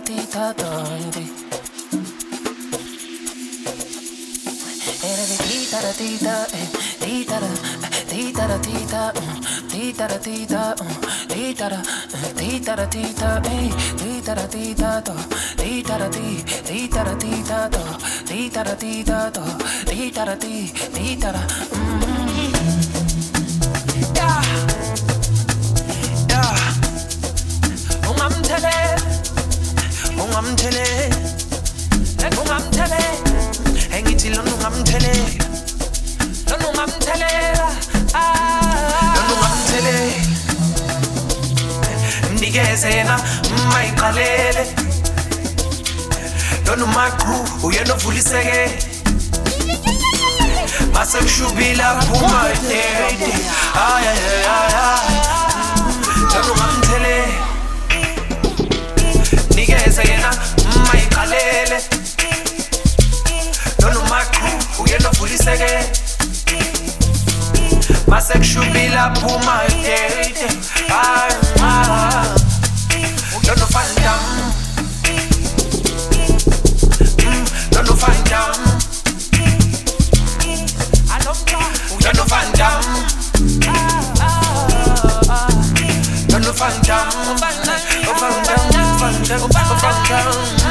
tita tondi. Tita da tita, tita da tita da tita, tita da tita, tita da tita da tita, tita da tita to, tita da tita da tita to, tita da tita to, tita da tita da. Yeah, yeah. Ungamthele, engithi lona ungamthele, lona ungamthelela, lona ungamthele, mnikeze yena mayiqalele, lona umaqhu uyena ovuliseke, mase kushubila phuma idede, lona ungamthele, mnikeze yena mayiqalele, lona umaqhu uyena ovuliseke, mase kushubila phuma idede, lona ufandam, lona ufandam, lona ufandam, lona ufandam, ufandam.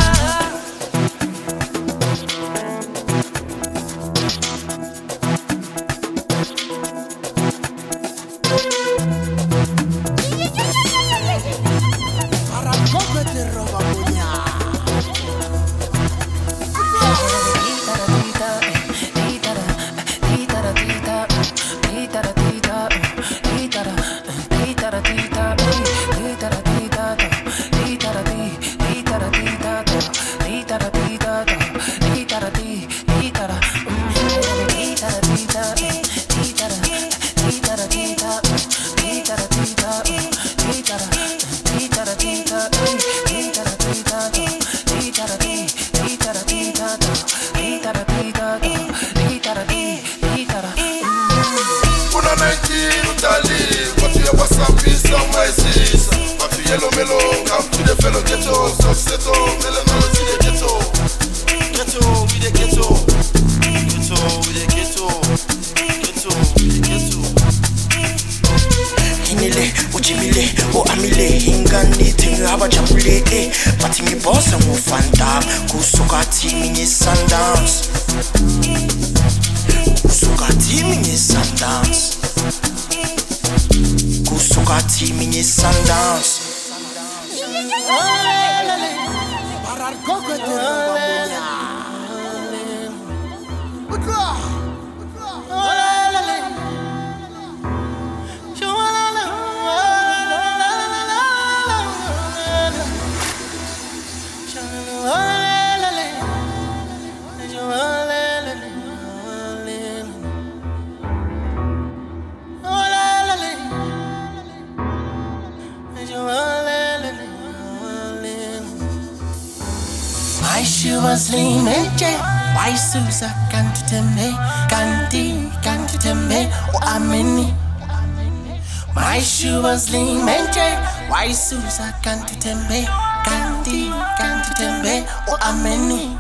Susa canti tembe, canti tembe, o ameni,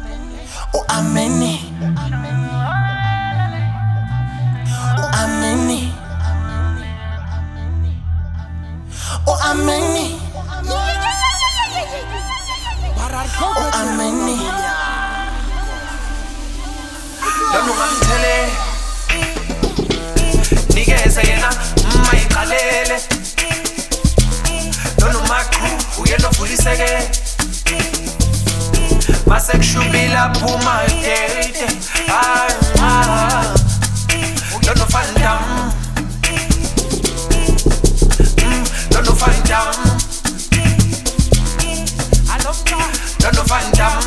o ameni, o ameni, o ameni, o ameni. Lona ungamthele, nikeze yena mayiqalele. Lona umaqhu uyena ovuliseke, mase kushubila phuma idede, lona ufandam, lona ufandam, lona ufandam,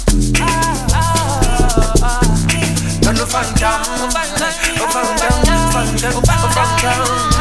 lona ufandam, ufandam.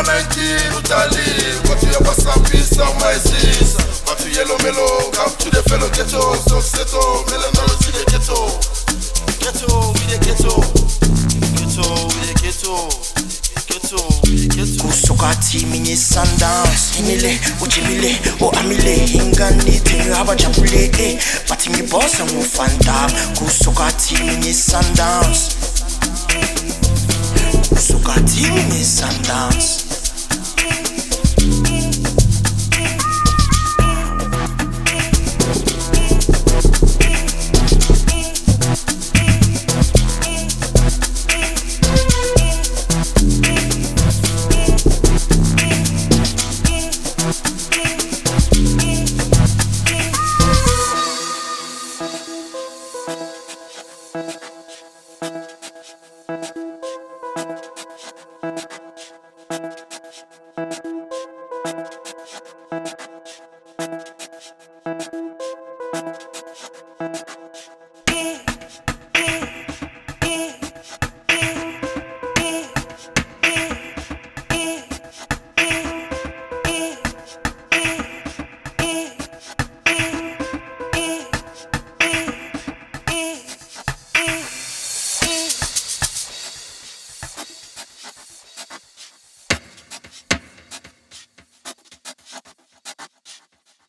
19 Italy. Got to have some peace on my sis. Got to yellow mellow, come to the fellow ghetto. So settle, melanolo to the ghetto. Ghetto, we the ghetto. Ghetto, we the ghetto. Ghetto, we the ghetto. Kusokati minye sundance. Inile, ujimile, o amile. Hingani tenyu haba chapule, Pati mi boss and mufanta. Kusokati minye sundance. Kusokati minye sundance.